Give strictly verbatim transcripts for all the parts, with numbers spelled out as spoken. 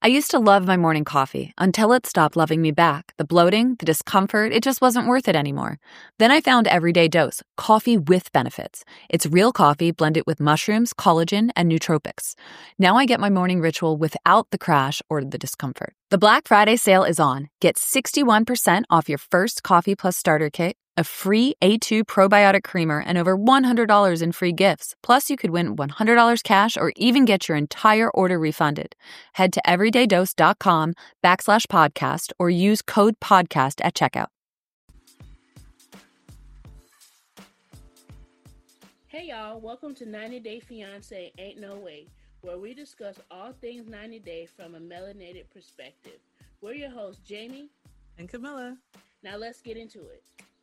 I used to love my morning coffee until it stopped loving me back. The bloating, the discomfort, it just wasn't worth it anymore. Then I found Everyday Dose, coffee with benefits. It's real coffee blended with mushrooms, collagen, and nootropics. Now I get my morning ritual without the crash or the discomfort. The Black Friday sale is on. Get sixty-one percent off your first Coffee Plus starter kit, a free A two probiotic creamer, and over one hundred dollars in free gifts. Plus, you could win one hundred dollars cash or even get your entire order refunded. Head to everydaydose.com backslash podcast or use code podcast at checkout. Hey y'all, welcome to ninety Day Fiancé Ain't No Way, where we discuss all things ninety Day from a melanated perspective. We're your hosts, Jamie and Camilla. Now let's get into it.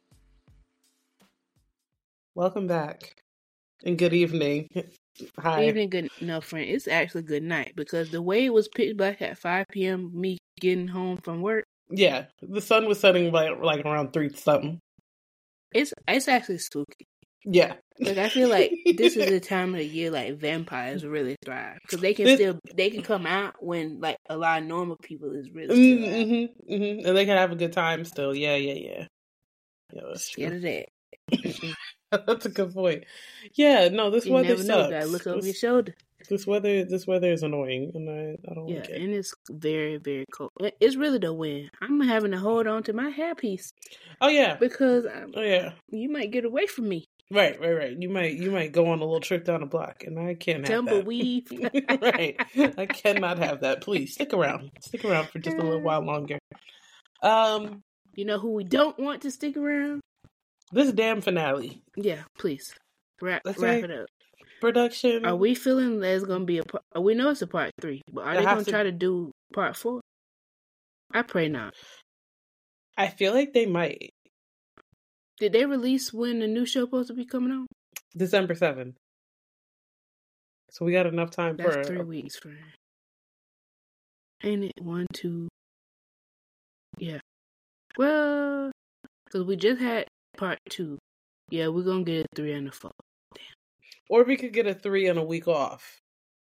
Welcome back, and good evening. Hi. Good evening, good no friend. It's actually good night because the way it was pitch black at five p.m. me getting home from work. Yeah, the sun was setting like like around three something. It's it's actually spooky. Yeah, like I feel like this is the time of the year like vampires really thrive because they can this... still they can come out when like a lot of normal people is really still out. Mm-hmm, mm-hmm. And they can have a good time still. Yeah, yeah, yeah. Yeah, that's true. Scared of that. That's a good point. Yeah, no, this you weather never know, sucks. gotta look over this, your shoulder. This weather, this weather is annoying, and I, I don't yeah, like it. And it's very, very cold. It's really the wind. I'm having to hold on to my hairpiece. Oh yeah, because I'm, oh yeah, you might get away from me. Right, right, right. You might, you might go on a little trip down the block, and I can't have Tumbleweed. that. Right, I cannot have that. Please stick around, stick around for just a little while longer. Um, you know who we don't want to stick around? This damn finale. Yeah, please wrap That's wrap right. it up. Production. Are we feeling there's gonna be a part? We know it's a part three, but are It they has gonna to- try to do part four? I pray not. I feel like they might. Did they release when the new show supposed to be coming on? December seventh. So we got enough time That's for three weeks, friend. Ain't it one, two? Yeah. Well, because we just had part two. Yeah, we're gonna get a three and a four. Damn. Or we could get a three and a week off.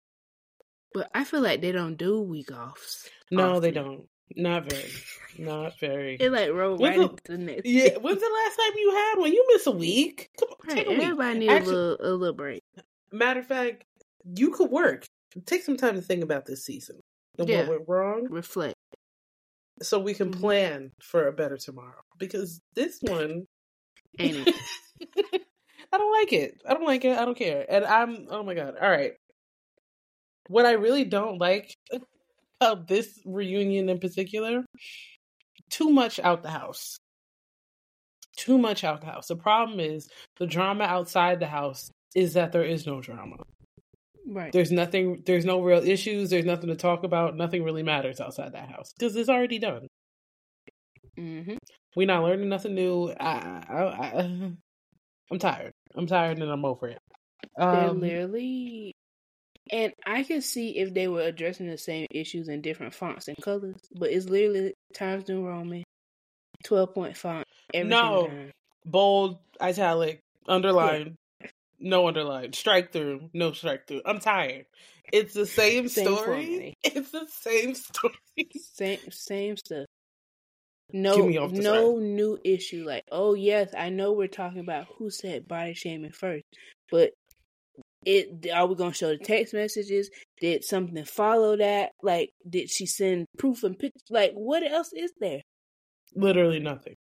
But I feel like they don't do week offs. No, often. they don't. Not very. Not very. It like rolled When's right the- into the next. Yeah, when's the last time you had one? You miss a week. Come on, Right, take a week. everybody needs Actually- a little a little break. Matter of fact, you could work. Take some time to think about this season and Yeah. what went wrong, Reflect. so we can Mhm. plan for a better tomorrow. Because this one, Ain't it? I don't like it. I don't like it. I don't care. And I'm, oh my God. All right. What I really don't like about this reunion in particular, too much out the house. Too much out the house. The problem is the drama outside the house is that there is no drama. Right. There's nothing, there's no real issues. There's nothing to talk about. Nothing really matters outside that house because it's already done. Mm-hmm. We're not learning nothing new. I, I, I, I'm tired. I'm tired and I'm over it. They're Um, literally, and I can see if they were addressing the same issues in different fonts and colors, but it's literally Times New Roman, twelve point font, every No. single time. bold, italic, underline, no underline, strike through, no strike through. I'm tired. It's the same, Same story. format. It's the same story. Same same stuff. Get No, me off the no new issue. Like, oh yes, I know we're talking about who said body shaming first, but it are we gonna show the text messages? Did something follow that? Like, did she send proof and pictures? Like, what else is there? Literally nothing.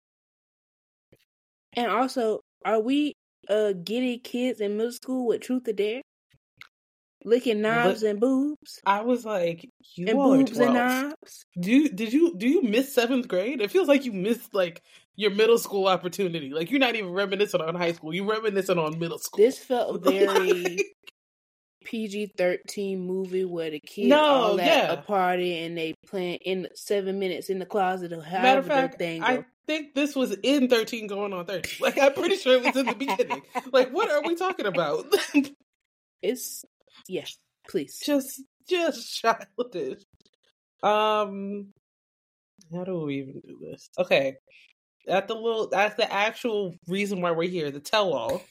And also, are we uh getting kids in middle school with truth or dare? Licking knobs Li- and boobs? I was like, you And all boobs are and twelve. knobs? Do you, did you do you miss seventh grade? It feels like you missed like your middle school opportunity. Like you're not even reminiscent on high school. You're reminiscent on middle school. This felt very Like- P G thirteen movie where the kids No, all at yeah. a party and they playing in seven minutes in the closet or however Matter of fact, the thing I go. think this was in thirteen going on thirteen. Like I'm pretty sure it was in the beginning. Like what are we talking about? It's yeah, please. just just childish. Um how do we even do this? Okay. At the little that's the actual reason why we're here, the tell all.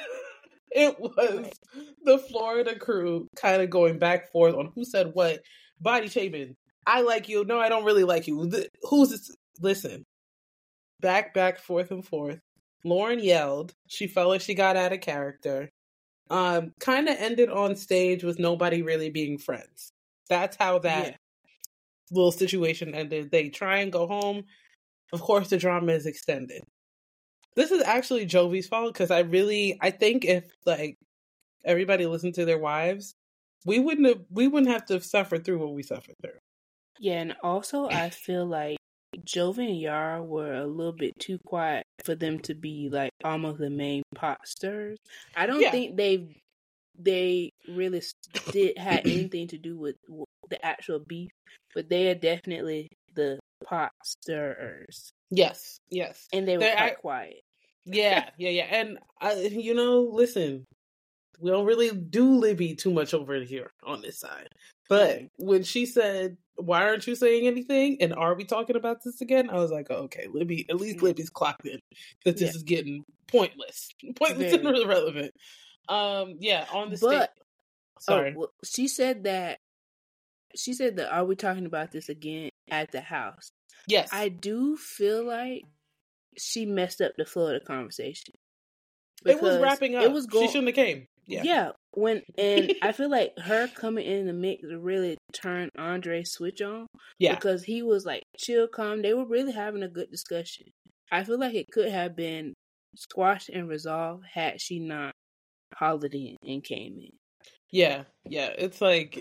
It was the Florida crew kind of going back and forth on who said what body shaming. I like you. No, I don't really like you. Who's this? Listen, back, back, forth and forth. Lauren yelled. She felt like she got out of character. Um, kind of ended on stage with nobody really being friends. That's how that yeah. little situation ended. They try and go home. Of course, the drama is extended. This is actually Jovi's fault because I really, I think if like everybody listened to their wives, we wouldn't have, we wouldn't have to have suffered through what we suffered through. Yeah, and also I feel like Jovi and Yara were a little bit too quiet for them to be like almost the main pot stirrers. I don't yeah. think they they really did had anything to do with, with the actual beef, but they are definitely the pot stirrers. Yes, yes, and they were They're, quite I, quiet. Yeah, yeah, yeah, and I, you know, listen, we don't really do Libby too much over here on this side, but when she said, "Why aren't you saying anything?" and "Are we talking about this again?" I was like, oh, "Okay, Libby. At least Libby's clocked in that this yeah. is getting pointless, pointless Very. and irrelevant." Um, yeah, on the but, stage. Sorry, oh, well, she said that. She said that. Are we talking about this again at the house? Yes, I do feel like she messed up the flow of the conversation. It was wrapping up. It was going, she shouldn't have came. Yeah. Yeah. When and I feel like her coming in the mix really turned Andre's switch on. Yeah. Because he was like chill, calm. They were really having a good discussion. I feel like it could have been squashed and resolved had she not hollered in and came in. Yeah. Yeah. It's like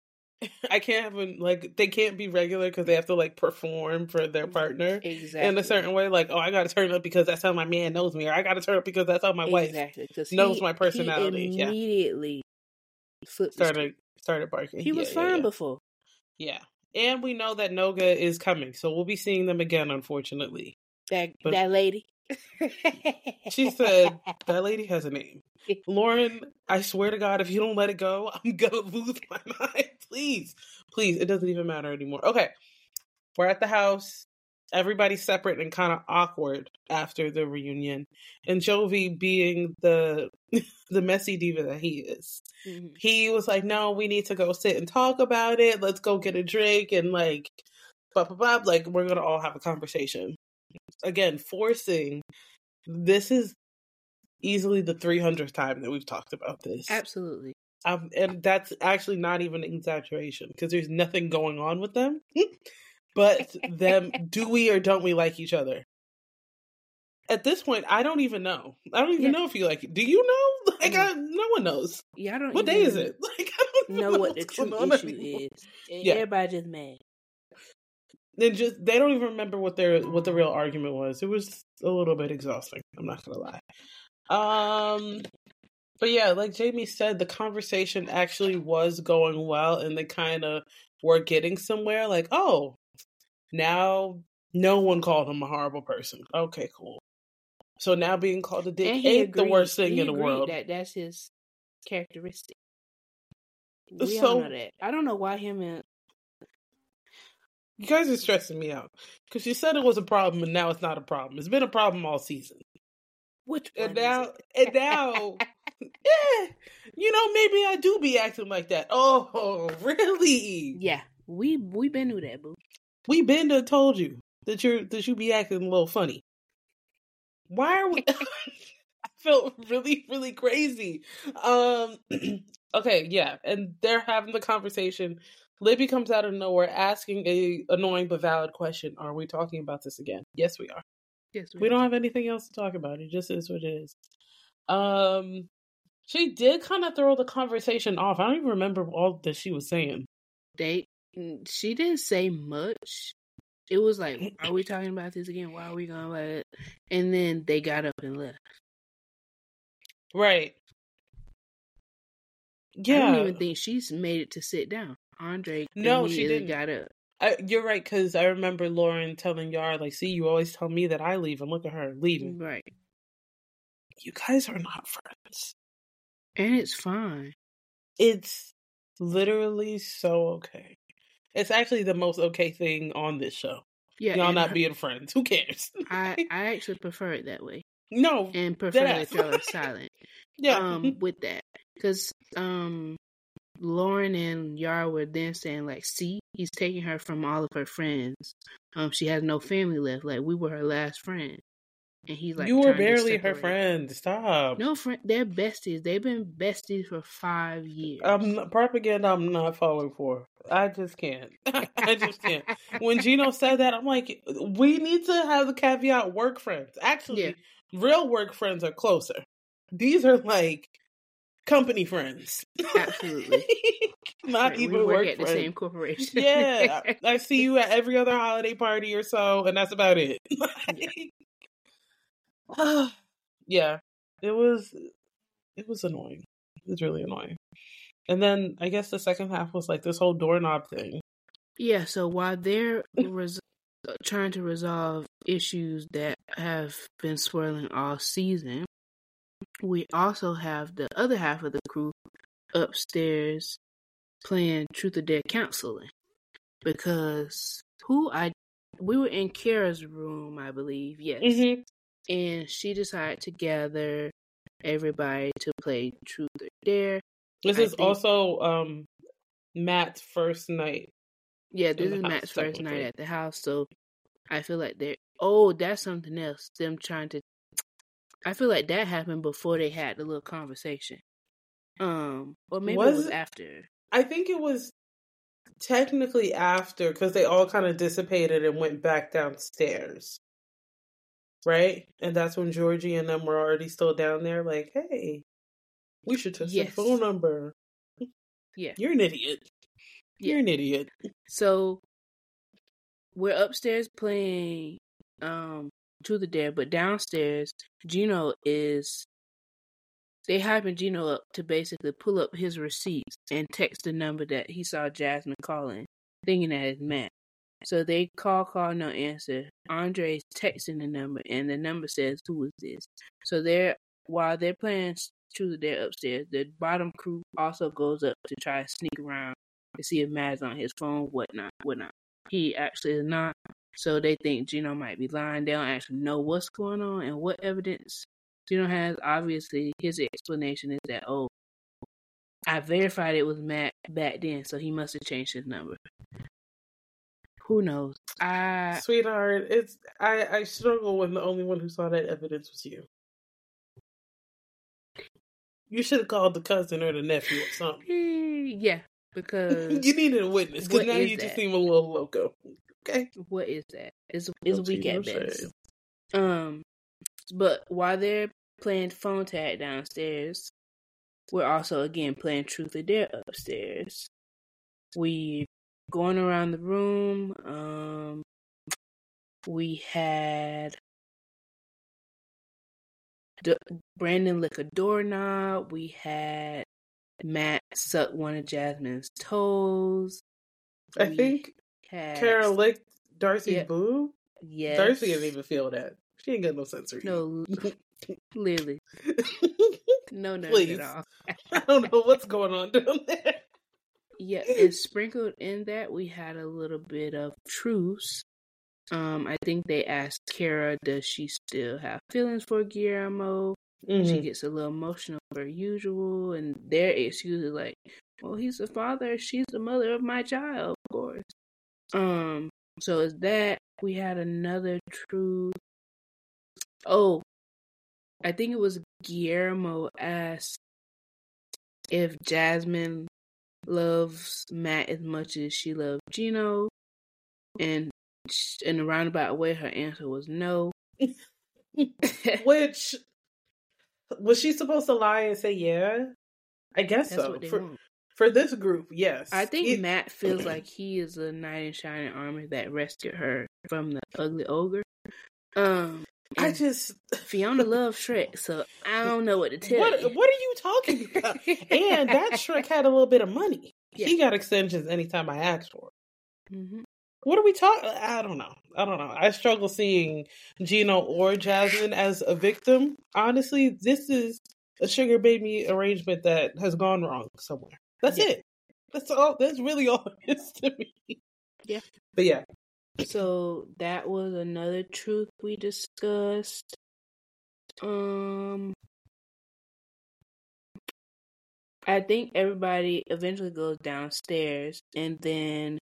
I can't have a, like they can't be regular because they have to like perform for their partner exactly. in a certain way. Like, oh, I got to turn up because that's how my man knows me, or I got to turn up because that's how my exactly. wife knows he, my personality. He immediately yeah. flipped started started barking. He was yeah, fine yeah, yeah. before. Yeah, and we know that Noga is coming, so we'll be seeing them again. Unfortunately, that but that lady. She said that lady has a name. Lauren, I swear to God, if you don't let it go, I'm gonna lose my mind. Please. Please. It doesn't even matter anymore. Okay. We're at the house. Everybody's separate and kind of awkward after the reunion. And Jovi, being the the messy diva that he is, mm-hmm. he was like, no, we need to go sit and talk about it. Let's go get a drink and like, blah, blah, blah. Like, we're going to all have a conversation. Again, forcing. This is easily the three hundredth time that we've talked about this. Absolutely. Um, and that's actually not even an exaggeration because there's nothing going on with them. But them, do we or don't we like each other? At this point, I don't even know. I don't even yeah. know if you like it. Do you know? Like, I, no one knows. Yeah, I don't. What day is it? Like, I don't know, know what the true issue anymore. is. Yeah. Everybody just mad. They just they don't even remember what their what the real argument was. It was a little bit exhausting. I'm not gonna lie. Um, but yeah, like Jamie said, the conversation actually was going well, and they kind of were getting somewhere. Like, oh, now no one called him a horrible person. Okay, cool. So now being called a dick ain't agreed, the worst thing in the world. That that's his characteristic. We so, all know that. I don't know why him and you guys are stressing me out because you said it was a problem, and now it's not a problem. It's been a problem all season. Which and now, and now, yeah, you know, maybe I do be acting like that. Oh, really? Yeah, we we been through that, boo. We been to told you that you're that you be acting a little funny. Why are we? I felt really, really crazy. Um, okay, yeah, and they're having the conversation. Libby comes out of nowhere asking a annoying but valid question. Are we talking about this again? Yes, we are. Yes, we, we are. don't have anything else to talk about. It just is what it is. Um, she did kind of throw the conversation off. I don't even remember all that she was saying. They, she didn't say much. It was like, are we talking about this again? Why are we going about it? And then they got up and left. Right. Yeah. I don't even think she's made it to sit down. Andre no, she didn't. got up. I, you're right, because I remember Lauren telling Yara, like, see, you always tell me that I leave, and look at her leaving. Right. You guys are not friends. And it's fine. It's literally so okay. It's actually the most okay thing on this show. Yeah, y'all not her, being friends. Who cares? I, I actually prefer it that way. No. And prefer that y'all are silent. Yeah. Um, with that. Because, um... Lauren and Yara were then saying, like, see, he's taking her from all of her friends. Um, she has no family left. Like, we were her last friend. And he's like, you were trying barely to her separate. friend. Stop. No, friend, they're besties. They've been besties for five years. Um, propaganda I'm not falling for. I just can't. I just can't. When Gino said that, I'm like, we need to have the caveat work friends. Actually, Yeah. real work friends are closer. These are like company friends. Absolutely. Not Right, even we work work at friends. the same corporation. Yeah, I, I see you at every other holiday party or so, and that's about it. Yeah. Yeah, it was. It was annoying. It was really annoying. And then I guess the second half was like this whole doorknob thing. Yeah. So while they're res- trying to resolve issues that have been swirling all season, we also have the other half of the crew upstairs playing Truth or Dare counseling, because who I we were in Kara's room, I believe, yes, Mm-hmm. and she decided to gather everybody to play Truth or Dare. This I is think- also um, Matt's first night. Yeah, in this the is house, Matt's first night technically. at the house, so I feel like they're oh, that's something else. Them trying to I feel like that happened before they had the little conversation. Um, or maybe Was it was it? after. I think it was technically after, because they all kind of dissipated and went back downstairs. Right? And that's when Georgie and them were already still down there, like, hey, we should test Yes. the phone number. Yeah. You're an idiot. Yeah. You're an idiot. So we're upstairs playing um Truth or Dare, but downstairs Gino is they hyping Gino up to basically pull up his receipts and text the number that he saw Jasmine calling, thinking that it's Matt. So they call, call, no answer. Andre's texting the number, and the number says, "Who is this?" So they're while they're playing Truth or Dare upstairs, the bottom crew also goes up to try to sneak around to see if Matt's on his phone, whatnot, whatnot. He actually is not. So they think Gino might be lying. They don't actually know what's going on and what evidence Gino has. Obviously, his explanation is that, oh, I verified it was Matt back then, so he must have changed his number. Who knows? I Sweetheart, it's I, I struggle when the only one who saw that evidence was you. You should have called the cousin or the nephew or something. yeah, because You needed a witness, because what now is you just that? seem a little loco. Okay? what is that? It's it's No weak tea, no at best. shade. Um, but while they're playing phone tag downstairs, we're also again playing Truth or Dare upstairs. We going around the room. Um, we had D- Brandon lick a doorknob. We had Matt suck one of Jasmine's toes. I We think had Kara licked Darcy's Yeah. boob. yes. Darcy didn't even feel that. She ain't got no sensory. No, Lily. No nerves Please. at all. I don't know what's going on down there. Yeah, and sprinkled in that we had a little bit of truce. Um, I think they asked Kara, does she still have feelings for Guillermo? She Mhm. gets a little emotional per usual, and their excuse is like, well, he's the father, she's the mother of my child, of course. Um, so is that we had another truth. Oh, I think it was Guillermo asked if Jasmine loves Matt as much as she loved Gino, and in a roundabout way, her answer was no. Which, was she supposed to lie and say yeah? I guess That's so. what they For, want. for this group, yes. I think It- Matt feels like he is a knight in shining armor that rescued her from the ugly ogre. Um, I and just Fiona loves Shrek, so I don't know what to tell what you. what are you talking about? And that Shrek had a little bit of money. Yeah. He got extensions anytime I asked for it. Mhm. What are we talking? I don't know. I don't know. I struggle seeing Gino or Jasmine as a victim. Honestly, this is a sugar baby arrangement that has gone wrong somewhere. That's Yeah. it. That's all. That's really all it is to me. Yeah. But yeah. So that was another truth we discussed. Um, I think everybody eventually goes downstairs, and then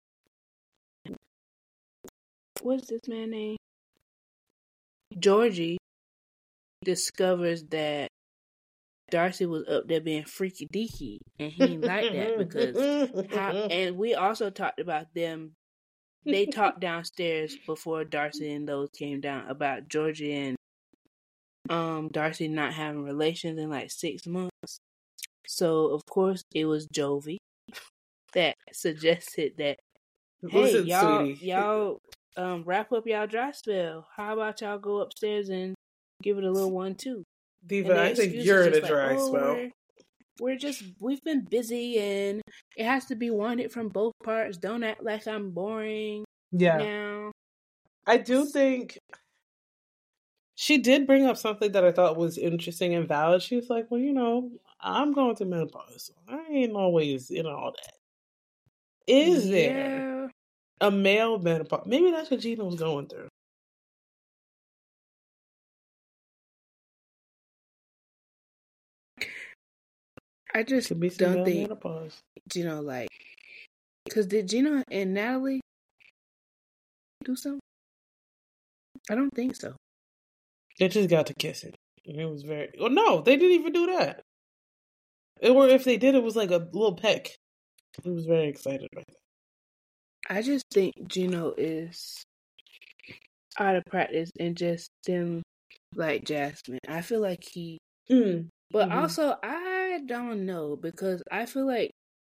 what's this man's name? Georgie discovers that Darcy was up there being freaky deaky, and he didn't like that because how. And we also talked about them. They talked downstairs before Darcy and those came down about Georgie and um Darcy not having relations in like six months. So of course it was Jovi that suggested that, hey, Listen, y'all, sweetie. y'all um wrap up y'all dry spell. How about y'all go upstairs and give it a little one too? Diva, I think you're in a dry like, oh, spell. We're, we're just, we've been busy and it has to be wanted from both parts. Don't act like I'm boring Yeah. now. I do think she did bring up something that I thought was interesting and valid. She was like, well, you know, I'm going through menopause. So I ain't always in all that. Is Yeah. there a male menopause? Maybe that's what Gina was going through. I just Could be some don't male think, menopause. you know, like, because did Gina and Natalie do something? I don't think so. They just got to kissing. And it was very... Well, no, they didn't even do that. Or if they did, it was like a little peck. He was very excited about that. I just think Gino is out of practice and just didn't like Jasmine. I feel like he... Mm. But Mm-hmm. also, I don't know, because I feel like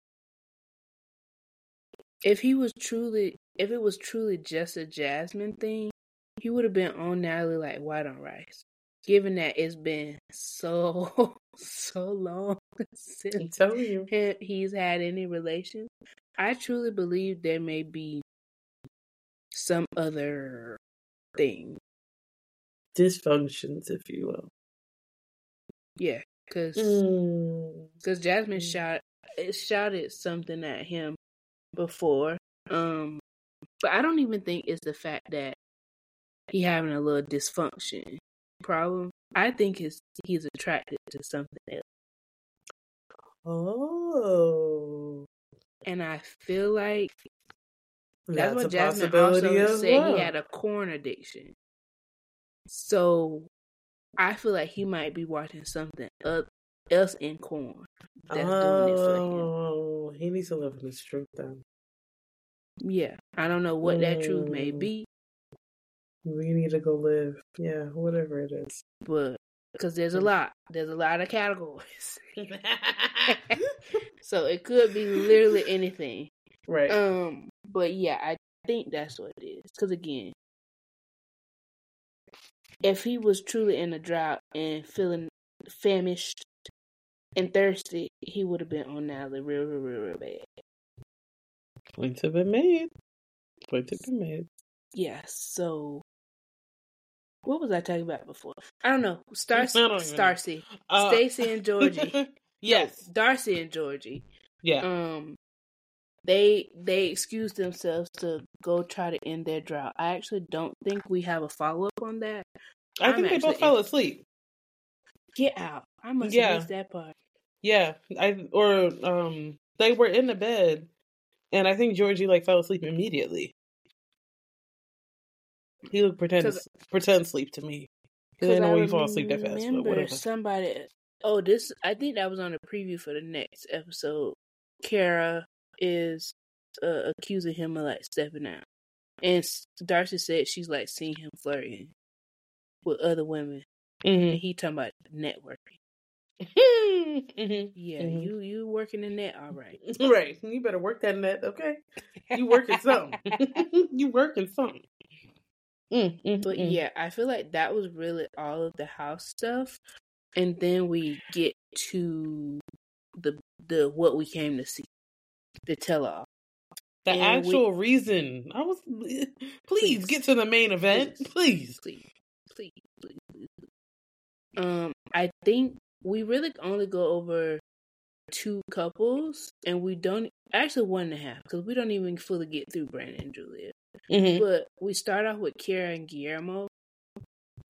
if he was truly, if it was truly just a Jasmine thing, he would have been on Natalie like white on rice. Given that it's been so, so long since I'm telling you. he, he's had any relations, I truly believe there may be some other thing. Dysfunctions, if you will. Yeah, because Mm. Jasmine shot it shouted something at him before, um, but I don't even think it's the fact that he having a little dysfunction problem. I think it's he's attracted to something else. Oh. And I feel like that's, that's what a Jasmine possibility also as said. well. He had a corn addiction. So I feel like he might be watching something else in corn that's oh, doing it for him. Oh, he needs to live in his truth then. Yeah, I don't know what mm. that truth may be. We need to go live. Yeah, whatever it is. But, because there's a lot. There's a lot of categories. So it could be literally anything. Right. Um. But yeah, I think that's what it is. Because again, if he was truly in a drought and feeling famished and thirsty, he would have been on Natalie real, real, real, real bad. Points have been made. Points have been made. Yeah, so what was I talking about before? I don't know. Star- Starcy. Uh, Stacy and Georgie. Yes. No, Darcy and Georgie. Yeah. Um they they excused themselves to go try to end their drought. I actually don't think we have a follow up on that. I I'm think they both fell asleep. Get out. I must yeah. have missed that part. Yeah. I or um they were in the bed and I think Georgie like fell asleep immediately. He looked pretend pretend sleep to me. I didn't know you fall asleep that fast. But whatever. Somebody. Oh, this. I think that was on the preview for the next episode. Kara is uh, accusing him of like stepping out, and Darcy said she's like seeing him flirting with other women, mm-hmm. and he talking about networking. mm-hmm. Yeah, mm-hmm. you you working the net, all right? Right. You better work that net, okay? You working something? You working something? Mm, mm, but mm. yeah, I feel like that was really all of the house stuff, and then we get to the the what we came to see, the tell-all, the and actual we, reason. I was please, please get to the main event, please, please, please, please, please, please. Um, I think we really only go over two couples, and we don't actually one and a half because we don't even fully get through Brandon and Julia. Mm-hmm. But we start off with Kara and Guillermo.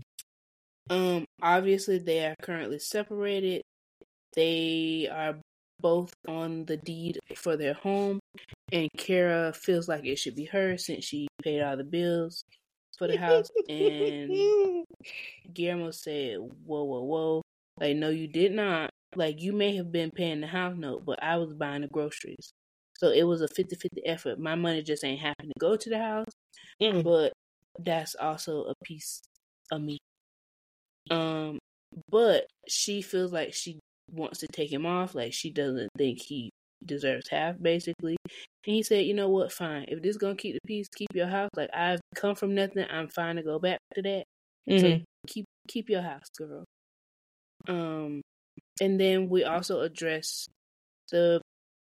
Um, obviously they are currently separated. They are both on the deed for their home, and Kara feels like it should be hers since she paid all the bills for the house. And Guillermo said, whoa, whoa, whoa. Like, no, you did not. Like, you may have been paying the house note, but I was buying the groceries. So it was a fifty-fifty effort. My money just ain't happened to go to the house, mm. but that's also a piece of me. Um, but she feels like she wants to take him off. Like, she doesn't think he deserves half, basically. And he said, you know what, fine. If this is going to keep the peace, keep your house. Like, I've come from nothing. I'm fine to go back to that. Mm-hmm. So keep keep your house, girl. Um, and then we also address the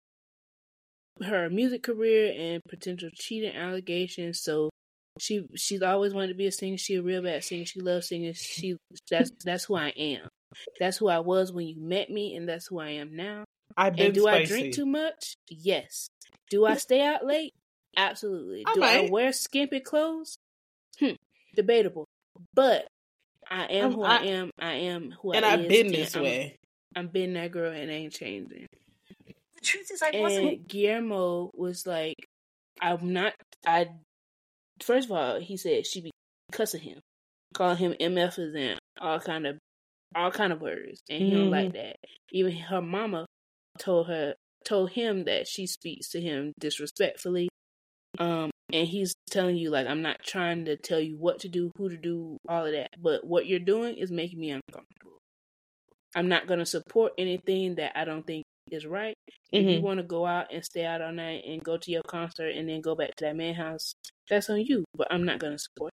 her music career and potential cheating allegations. So she she's always wanted to be a singer. She a real bad singer. She loves singing. She that's that's who I am. That's who I was when you met me, and that's who I am now. I've been and do spicy. I drink too much? Yes. Do I stay out late? Absolutely. I do might. I wear skimpy clothes? Hmm. Debatable. But I am I'm, who I, I am. I am who and I I've is. And I've been this I'm, way. I'm been that girl and ain't changing. The truth is, I and wasn't. Guillermo was like, I'm not. I first of all, he said she be cussing him, calling him M Fs and all kind of all kind of words, and he mm-hmm. don't like that. Even her mama told her told him that she speaks to him disrespectfully. Um, and he's telling you, like, I'm not trying to tell you what to do, who to do, all of that, but what you're doing is making me uncomfortable. I'm not gonna support anything that I don't think is right. Mm-hmm. If you want to go out and stay out all night and go to your concert and then go back to that man house, that's on you. But I'm not gonna support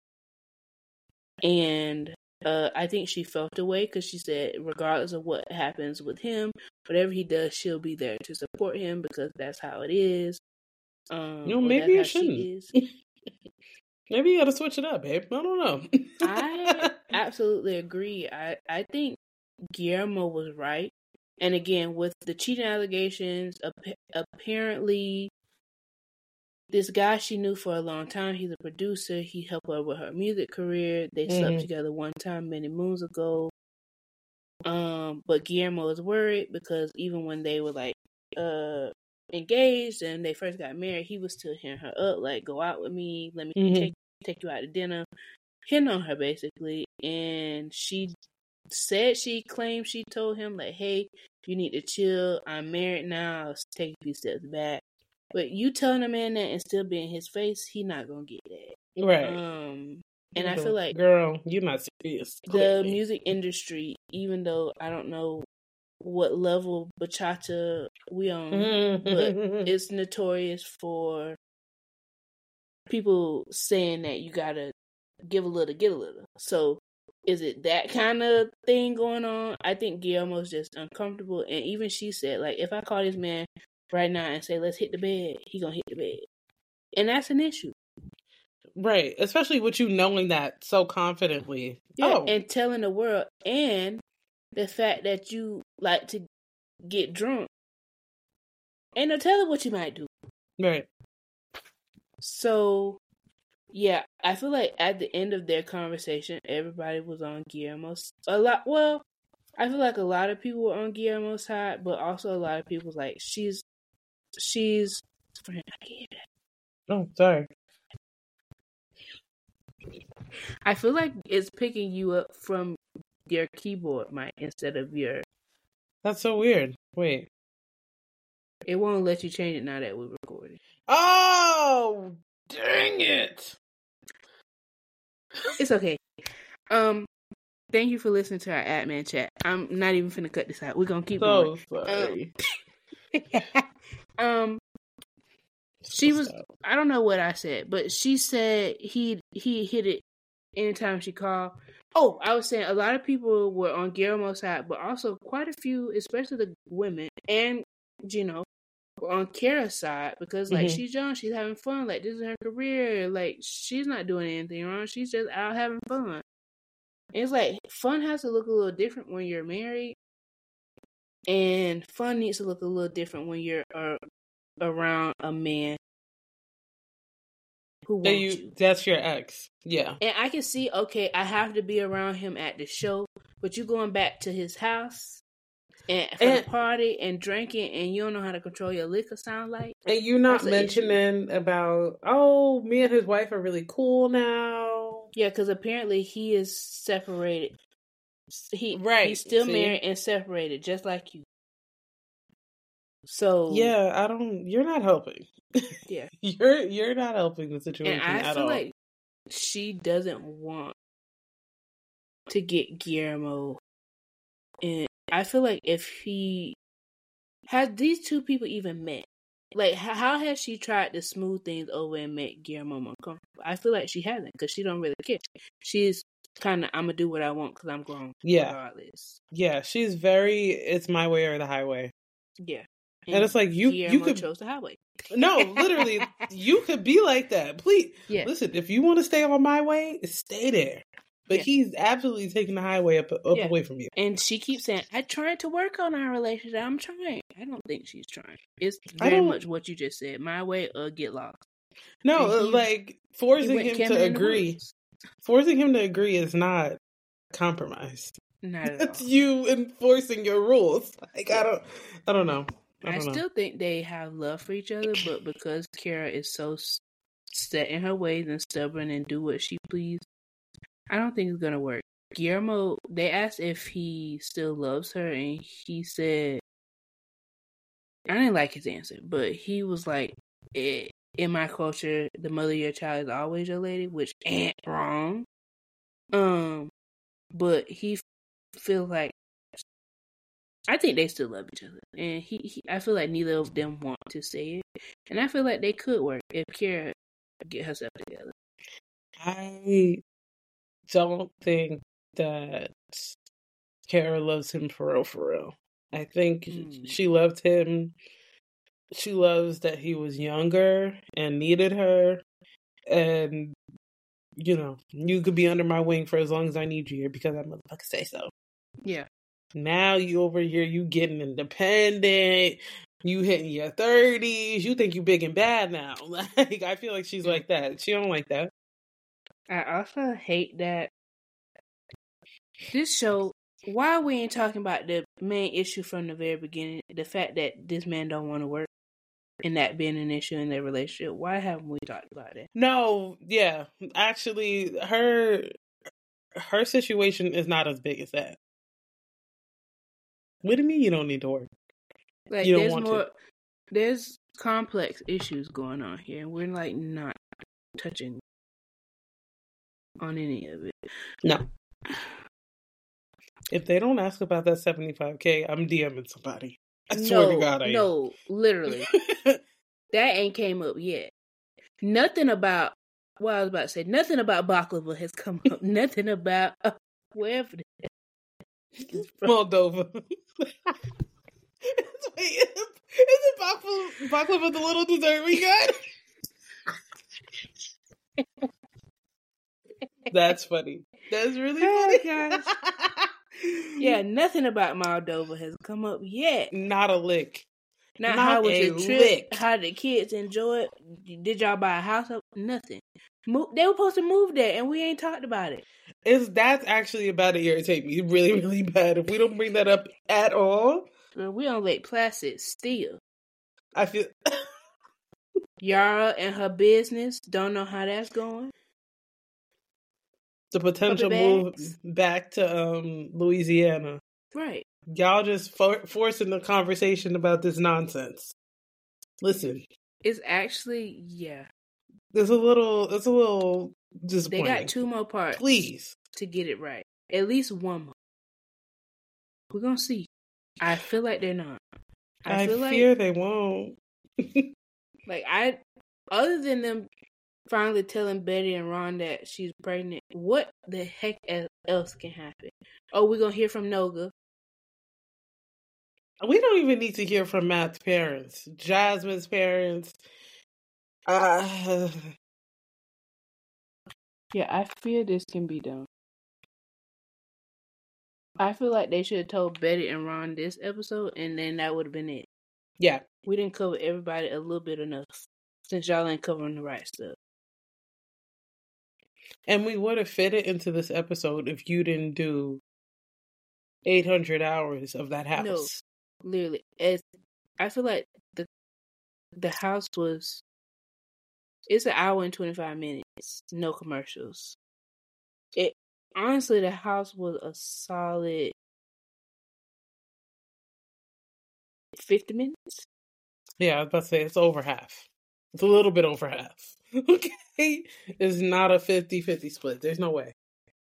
it. And uh, I think she felt away because she said, regardless of what happens with him, whatever he does, she'll be there to support him because that's how it is. Um, you know, maybe you shouldn't. Maybe you gotta switch it up, babe. I don't know. I absolutely agree. I, I think Guillermo was right. And again, with the cheating allegations, apparently this guy she knew for a long time, he's a producer. He helped her with her music career. They mm-hmm. slept together one time many moons ago. Um, but Guillermo was worried because even when they were like uh engaged and they first got married, he was still hitting her up, like, go out with me, let me mm-hmm. take take you out to dinner, hitting on her basically. And she said she claimed she told him, like, hey, you need to chill. I'm married now. I'll take a few steps back. But you telling a man that and still be in his face, he not gonna get that. Right. Um, and I feel like, girl, you're not serious. The music industry, even though I don't know what level bachata we on, but it's notorious for people saying that you gotta give a little, get a little. So is it that kind of thing going on? I think Guillermo's just uncomfortable. And even she said, like, if I call this man right now and say, let's hit the bed, he gonna hit the bed. And that's an issue. Right. Especially with you knowing that so confidently. Yeah, oh. And telling the world. And the fact that you like to get drunk. Ain't no telling what you might do. Right. So, yeah, I feel like at the end of their conversation, everybody was on Guillermo's. A lot, well, I feel like a lot of people were on Guillermo's side, but also a lot of people was like, she's, she's, I can't hear that. Oh, sorry. I feel like it's picking you up from your keyboard mic instead of your. That's so weird. Wait. It won't let you change it now that we're recording. Oh, dang it. It's okay. Um, thank you for listening to our admin chat. I'm not even finna cut this out. We're gonna keep so going. Sorry. Um, um she was. I don't know what I said, but she said he he hit it anytime she called. Oh, I was saying a lot of people were on Guillermo's side, but also quite a few, especially the women and Gino, were on Kara's side because, like, mm-hmm. she's young, she's having fun. Like, this is her career. Like, she's not doing anything wrong. She's just out having fun. And it's like, fun has to look a little different when you're married, and fun needs to look a little different when you're uh, around a man who wants you, you. That's your ex. Yeah. And I can see, okay, I have to be around him at the show, but you going back to his house, and for And- the party and drinking, and you don't know how to control your liquor sound like. And you're not That's an issue. mentioning about, oh, me and his wife are really cool now. Yeah, because apparently he is separated. He Right, He's still see? married and separated, just like you. So Yeah, I don't. You're not helping. yeah, You're you're not helping the situation and I at feel all. like she doesn't want to get Guillermo, and I feel like if he has these two people even met, like how, how has she tried to smooth things over and make Guillermo more comfortable? I feel like she hasn't because she don't really care. She's kind of I'm gonna do what I want because I'm grown. Yeah. regardless. Yeah, she's very. It's my way or the highway. Yeah, And it's like, you- you Guillermo could- chose the highway. No, literally, you could be like that. Please, Yeah. listen. If you want to stay on my way, stay there. But Yeah. he's absolutely taking the highway up up Yeah. away from you. And she keeps saying, "I tried to work on our relationship. I'm trying." I don't think she's trying. It's I very don't- much what you just said. My way or get lost. No, And uh, he- like He forcing went him camping to in the agree. woods. Forcing him to agree is not compromise. Not at That's all. you enforcing your rules. Like I don't, I don't know. I I, don't know. still think they have love for each other, but because Kara is so s- set in her ways and stubborn and do what she please, I don't think it's gonna work. Guillermo, they asked if he still loves her, and he said, I didn't like his answer, but he was like, eh, in my culture, the mother of your child is always your lady, which ain't wrong. Um, but he f- feels like, I think they still love each other, and he, he, I feel like neither of them want to say it, and I feel like they could work if Kara get herself together. I don't think that Kara loves him for real, for real. I think Mm. she loved him. She loves that he was younger and needed her. And, you know, you could be under my wing for as long as I need you here because I motherfucker say so. Yeah, Now you over here, you getting independent. You hitting your thirties. You think you big and bad now. Like, I feel like she's like that. She don't like that. I also hate that this show. Why we ain't talking about the main issue from the very beginning? The fact that this man don't want to work, and that being an issue in their relationship. Why haven't we talked about it? No, yeah. Actually, her her situation is not as big as that. What do you mean you don't need to work? Like, You don't there's want to. more. There's complex issues going on here, and we're like not touching on any of it. No. If they don't ask about that seventy-five K, I'm DMing somebody. I swear no, to God, I no, literally, am. that ain't came up yet. Nothing about. Well, I was about to say nothing about baklava has come up. Nothing about uh, wherever. the- Moldova. Wait, is it baklava, baklava the little dessert we got? That's funny. That's really Oh, funny. gosh. Yeah, nothing about Moldova has come up yet. Not a lick. Not, Not how was a your trip? lick. How did the kids enjoy it? Did y'all buy a house up? Nothing. Mo- they were supposed to move there, and we ain't talked about it. It's that's actually about to irritate me really, really bad. If we don't bring that up at all, Well, we on Lake Placid still. I feel Yara and her business, don't know how that's going. the potential Puppy move bags. back to um, Louisiana. Right. Y'all just for- forcing the conversation about this nonsense. Listen, It's actually, yeah. there's a little, it's a little They disappointing. got two more parts Please. to get it right. At least one more. We're going to see. I feel like they're not. I, I, feel like, fear they won't. like, I, other than them finally telling Betty and Ron that she's pregnant, what the heck else can happen? Oh, we're going to hear from Noga. We don't even need to hear from Matt's parents, Jasmine's parents. Uh, Yeah, I fear this can be done. I feel like they should have told Betty and Ron this episode, and then that would have been it. yeah. We didn't cover everybody a little bit enough, since y'all ain't covering the right stuff. And we would have fit it into this episode if you didn't do eight hundred hours of that house. No, literally. As I feel like the the house was. It's an hour and twenty five minutes. No commercials. It honestly, the house was a solid fifty minutes. Yeah, I was about to say it's over half. It's a little bit over half. Okay? It's not a fifty-fifty split. There's no way.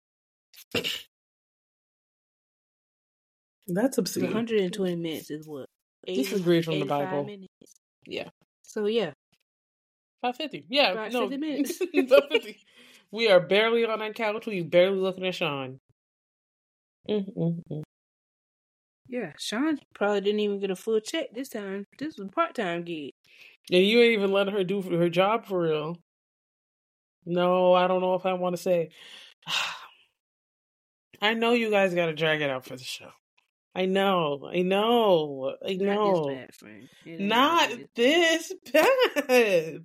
That's obscene. one hundred twenty minutes is what? Disagree from the Bible. Minutes. Yeah. So, yeah. five fifty. Yeah, About no. fifty minutes. five fifty. We are barely on that couch. We barely looking at Sean. Mm-mm-mm. Yeah, Sean probably didn't even get a full check this time. This was a part-time gig. And you ain't even letting her do her job for real. No, I don't know if I want to say. I know you guys got to drag it out for the show. I know. I know. I know. Not this bad, friend. It ain't Not really this bad.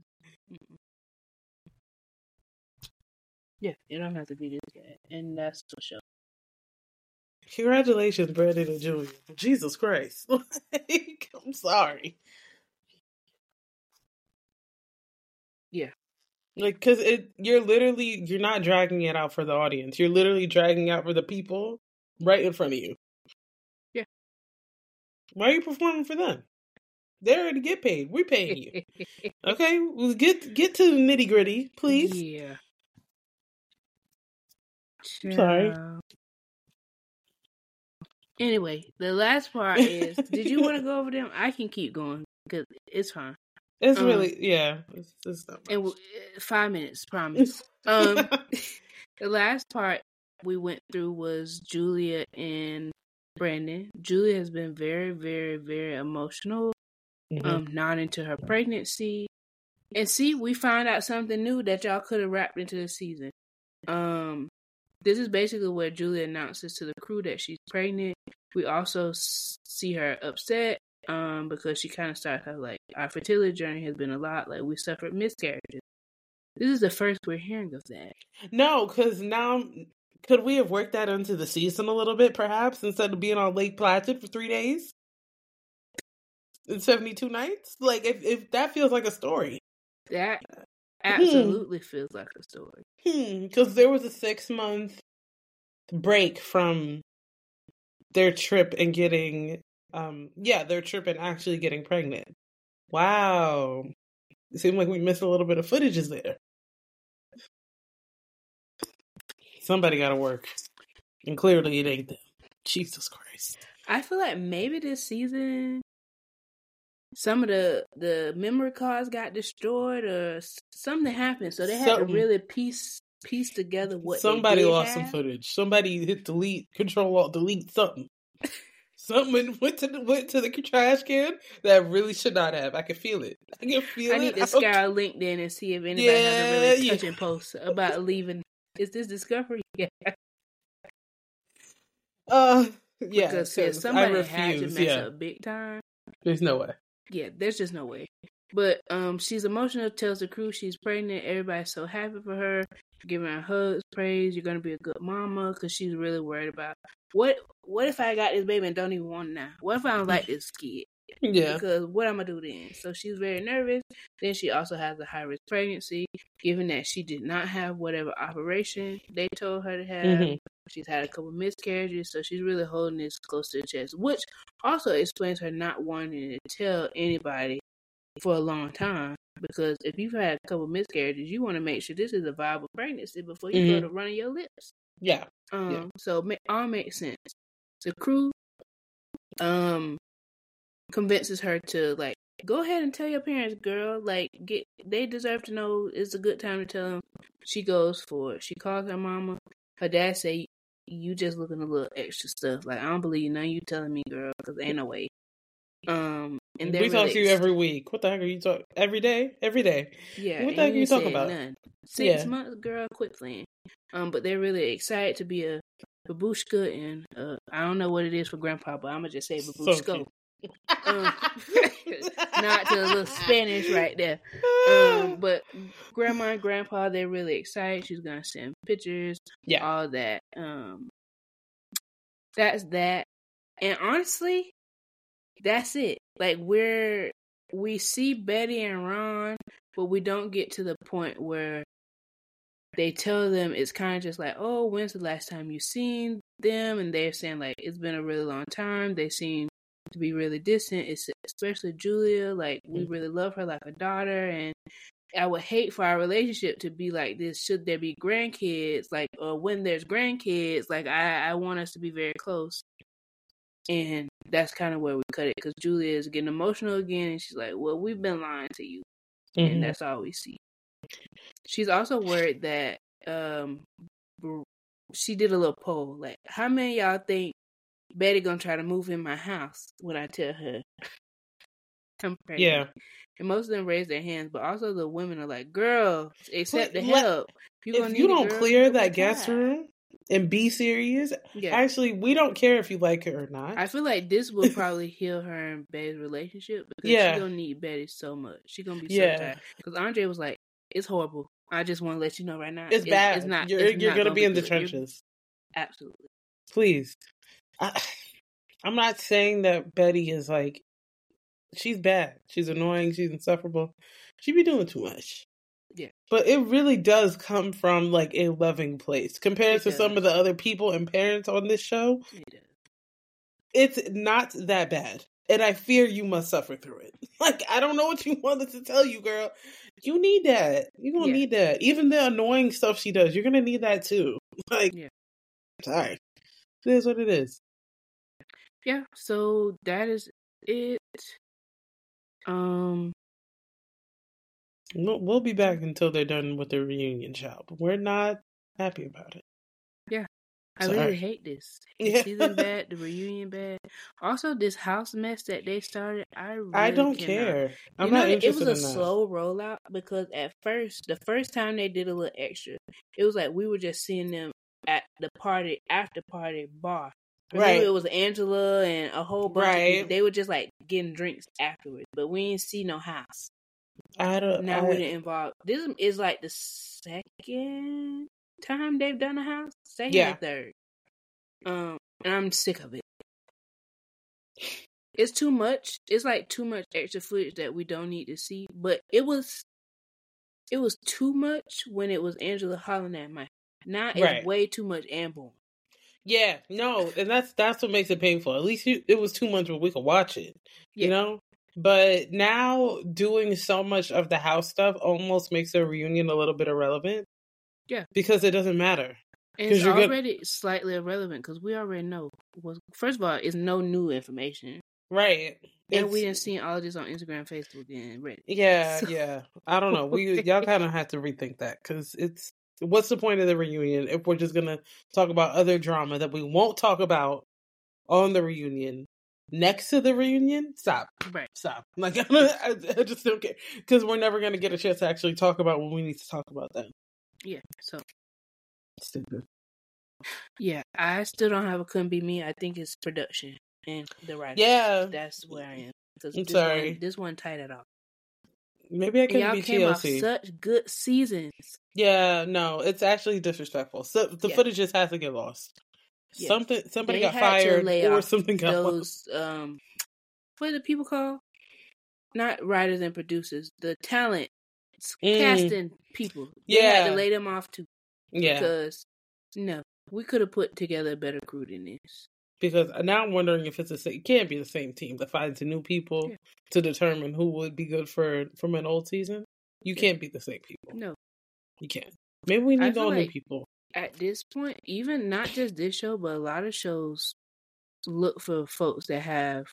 Yeah, it don't have to be this bad. And that's for sure. Congratulations, Brandon and Julia. Jesus Christ. Like, I'm sorry. Yeah. Like, cause it, you're literally, you're not dragging it out for the audience. You're literally dragging out for the people right in front of you. Yeah. Why are you performing for them? They already get paid. We're paying you. Okay, well, get get to the nitty gritty, please. Yeah. I'm sorry. Anyway, the last part is, did you want to go over them? I can keep going because it's fine. It's um, really, yeah. It's, it's not And w- five minutes, promise. um, the last part we went through was Julia and Brandon. Julia has been very, very, very emotional, mm-hmm. um, not into her pregnancy. And see, we found out something new that y'all could have wrapped into the season. Um, this is basically where Julia announces to the crew that she's pregnant. We also s- see her upset um, because she kind of starts her, like, our fertility journey has been a lot. Like, we suffered miscarriages. This is the first we're hearing of that. No, because now, could we have worked that into the season a little bit, perhaps, instead of being on Lake Placid for three days? In seventy-two nights? Like, if, if that feels like a story. That absolutely hmm. feels like a story. Because hmm, there was a six-month break from their trip and getting, um, yeah, their trip and actually getting pregnant. Wow. It seemed like we missed a little bit of footages there. Somebody got to work. And clearly it ain't them. Jesus Christ. I feel like maybe this season some of the, the memory cards got destroyed or something happened. So they had something. to really piece piece together what Somebody they did lost have. some footage. Somebody hit delete, control alt delete something. Something went to the went to the trash can that really should not have. I can feel it. I can feel I it. need to scour LinkedIn and see if anybody yeah, has a really touching yeah. post about leaving. Is this Discovery? Yeah. Uh, yeah. Because if somebody had to mess yeah. up big time. There's no way. Yeah, there's just no way. But um, she's emotional, tells the crew she's pregnant. Everybody's so happy for her, giving her hugs, praise. You're going to be a good mama because she's really worried about, what What if I got this baby and don't even want it now? What if I don't like this kid? Yeah. Because what am I going to do then? So she's very nervous. Then she also has a high-risk pregnancy, given that she did not have whatever operation they told her to have. Mm-hmm. She's had a couple miscarriages, so she's really holding this close to the chest, which also explains her not wanting to tell anybody for a long time. Because if you've had a couple miscarriages, you want to make sure this is a viable pregnancy before you mm-hmm. go to running your lips. Yeah. Um. Yeah. So all makes sense. The crew um convinces her to, like, go ahead and tell your parents, girl. Like, get they deserve to know. It's a good time to tell them. She goes for it. She calls her mama. Her dad say, you just looking a little extra stuff. Like, I don't believe none of you telling me, girl, because ain't no way. Um, and we really talk to you every week. What the heck are you talking? Every day, every day. Yeah. What the heck are you talking about? None. Six yeah. months, girl. Quit playing. Um, but they're really excited to be a babushka, and uh, I don't know what it is for Grandpa, but I'm gonna just say babushka. So um, not to a little Spanish right there. Um, but Grandma and Grandpa, they're really excited. She's gonna send pictures, yeah, all that. Um, That's that. And honestly, that's it. Like, we're, we see Betty and Ron, but we don't get to the point where they tell them, it's kind of just like, oh, when's the last time you seen them? And they're saying, like, it's been a really long time. They seem to be really distant, it's, especially Julia. Like, we really love her like a daughter. And I would hate for our relationship to be like this. Should there be grandkids? Like, or when there's grandkids, like, I, I want us to be very close. And that's kind of where we cut it. Because Julia is getting emotional again. And she's like, well, we've been lying to you. Mm-hmm. And that's all we see. She's also worried that um, she did a little poll. Like, how many of y'all think Betty gonna try to move in my house when I tell her I'm pregnant? Yeah. And most of them raise their hands, but also the women are like, girl, accept the Let, help. If, if you don't girl, clear that guest room and be serious, yeah. Actually, we don't care if you like her or not. I feel like this will probably heal her and Betty's relationship because yeah. she gonna need Betty so much. She gonna be so yeah. tired. Because Andre was like, it's horrible. I just want to let you know right now. It's, it's bad. It's not. You're, it's you're not gonna, gonna be in the good. trenches. You're, absolutely. Please. I, I'm not saying that Betty is like, she's bad. She's annoying. She's insufferable. She be doing too much. Yeah. But it really does come from like a loving place compared it to does. some of the other people and parents on this show. It does. It's not that bad. And I fear you must suffer through it. Like, I don't know what you wanted to tell you, girl. You need that. You're going to yeah. need that. Even the annoying stuff she does, you're going to need that too. Like, yeah. Sorry. It is what it is. Yeah, so that is it. Um, we'll, we'll be back until they're done with the reunion show, but we're not happy about it. Yeah, I Sorry. really hate this. The yeah. season bad, the reunion bad. Also, this house mess that they started, I really I don't cannot. care. I'm you know, not interested It was a in that. slow rollout because at first, the first time they did a little extra, it was like we were just seeing them at the party, after party bar. Remember, right. It was Angela and a whole bunch right. of people. They were just like getting drinks afterwards, but we didn't see no house. I don't. Now I, we didn't involve. This is like the second time they've done a house. Second yeah. or third. Um, and I'm sick of it. It's too much. It's like too much extra footage that we don't need to see. But it was, it was too much when it was Angela hollering at Mike. Now it's right. way too much Amber. Yeah, no, and that's that's what makes it painful. At least you, it was too much where we could watch it, yeah. you know? But now doing so much of the house stuff almost makes the reunion a little bit irrelevant. Yeah. Because it doesn't matter. And it's you're already gonna... slightly irrelevant because we already know. Well, first of all, it's no new information. Right. And it's... we didn't see all of this on Instagram, Facebook, and Reddit. Yeah, so... yeah. I don't know. We Y'all kind of have to rethink that because it's... What's the point of the reunion if we're just going to talk about other drama that we won't talk about on the reunion? Next to the reunion? Stop. Right. Stop. Like, I, I just don't care. Because we're never going to get a chance to actually talk about what we need to talk about then. Yeah, so. Stupid. Yeah, I still don't have a couldn't be me. I think it's production and the writing. Yeah. That's where I am. I'm this sorry. One, this one tight at all. Maybe I couldn't y'all be came T L C. Off such good seasons. Yeah, no, it's actually disrespectful. So the yeah. footage just has to get lost. Yeah. Something, somebody they got fired, or something got those, lost. Um, what do people call? Not writers and producers, the talent mm. casting people. They yeah, had to lay them off too. Yeah, because no, we could have put together a better crew than this. Because now I'm wondering if it's the same. It can't be the same team that finds new people yeah. to determine who would be good for from an old season. You yeah. can't be the same people. No, you can't. Maybe we need all like new people. At this point, even not just this show, but a lot of shows look for folks that have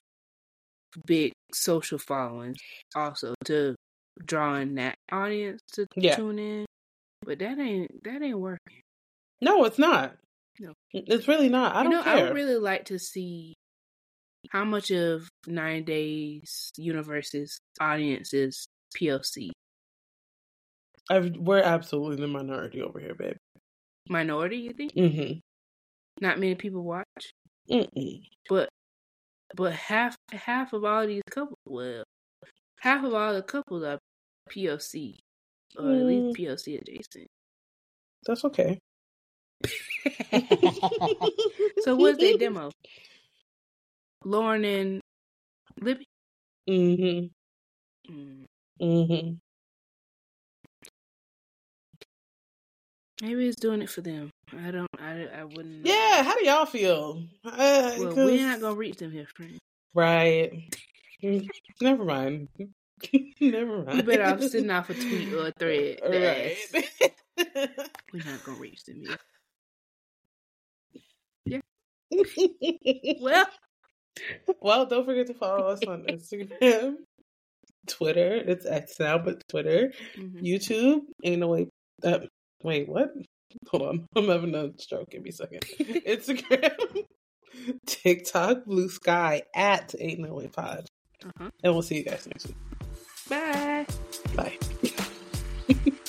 big social followings, also to draw in that audience to yeah. tune in. But that ain't that ain't working. No, it's not. No, it's really not. I you don't know, care. I would really like to see how much of Nine Days Universe's audience is P O C. I've, we're absolutely the minority over here, babe. Minority, you think? Mm-hmm. Not many people watch. Mm-mm. But but half half of all these couples, well, half of all the couples are P O C, or mm. at least P O C adjacent. That's okay. So what's their demo? Lauren and Libby? Mm-hmm. Mm. Mm-hmm. Maybe it's doing it for them. I don't. I. I wouldn't. know. Yeah, how do y'all feel? Uh, Well, 'cause- we're not gonna reach them here, friend. Right. Mm, Never mind. Never mind. We better off sitting off a tweet or a thread. Right. That's- We're not gonna reach them here. Well, Well, don't forget to follow us on Instagram, Twitter. It's X now, but Twitter, mhm. YouTube. Ain't no way. Uh, wait, what? Hold on, I'm having a stroke. Give me a second. Instagram, TikTok, Blue Sky at Ain't No Way Pod, Uh-huh. and we'll see you guys next week. Bye. Bye.